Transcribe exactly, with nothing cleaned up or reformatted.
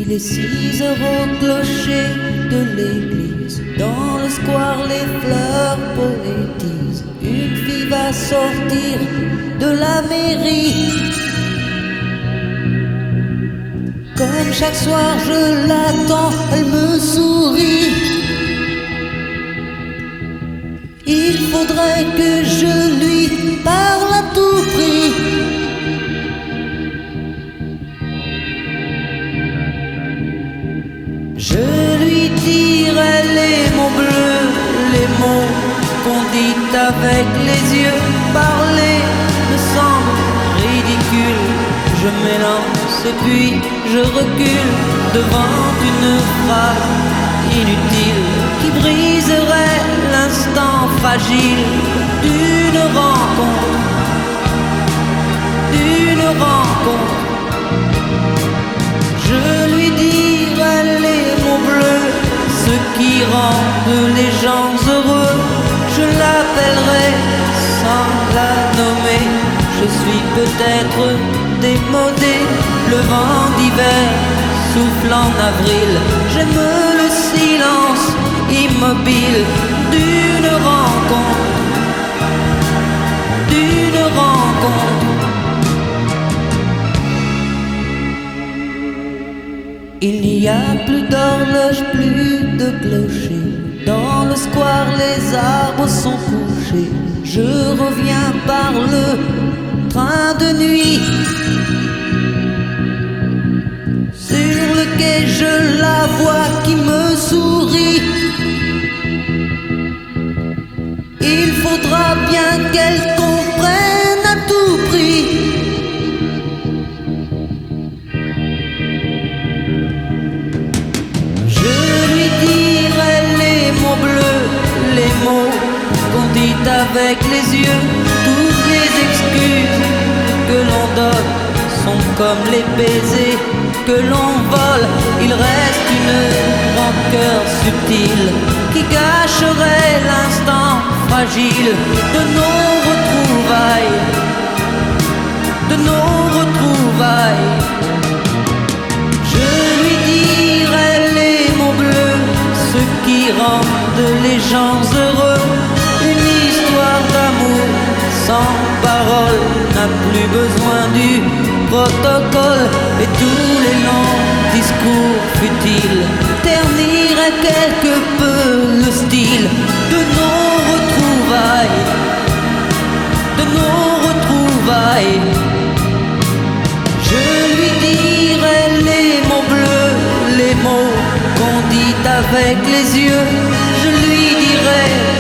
Il est six heures au clocher de l'église. Dans le square les fleurs poétisent. Une fille va sortir de la mairie. Comme chaque soir je l'attends, elle me sourit. Il faudrait que je lui parle à tout prix. Je lui dirai les mots bleus, les mots qu'on dit avec les yeux. Parler me semble ridicule. Je m'élance et puis je recule devant une phrase inutile qui briserait l'instant fragile d'une rencontre, d'une rencontre. Je lui dirai les mots bleus, ce qui rendent les gens heureux. Je l'appellerai sans la nommer. Je suis peut-être démodé, le vent d'hiver souffle en avril. J'aime le silence immobile d'une rencontre, d'une rencontre. Il n'y a plus d'horloge, plus de clocher. Dans le square les arbres sont couchés. Je reviens par le train de nuit. Sur le quai je la vois qui me sourit. Il faudra bien qu'elle comprenne à tout prix. Je lui dirai les mots bleus, les mots qu'on dit avec les yeux. Toutes les excuses que l'on donne sont comme les baisers que l'on vole. Il reste une rancœur subtile qui gâcherait l'instant fragile de nos retrouvailles, de nos retrouvailles. Je lui dirai les mots bleus, ce qui rendent les gens heureux. Une histoire d'amour sans parole n'a plus besoin du protocole. Et tous les longs discours futiles terniraient quelque peu le style de nos retrouvailles, de nos retrouvailles. Je lui dirai les mots bleus, les mots qu'on dit avec les yeux. Je lui dirai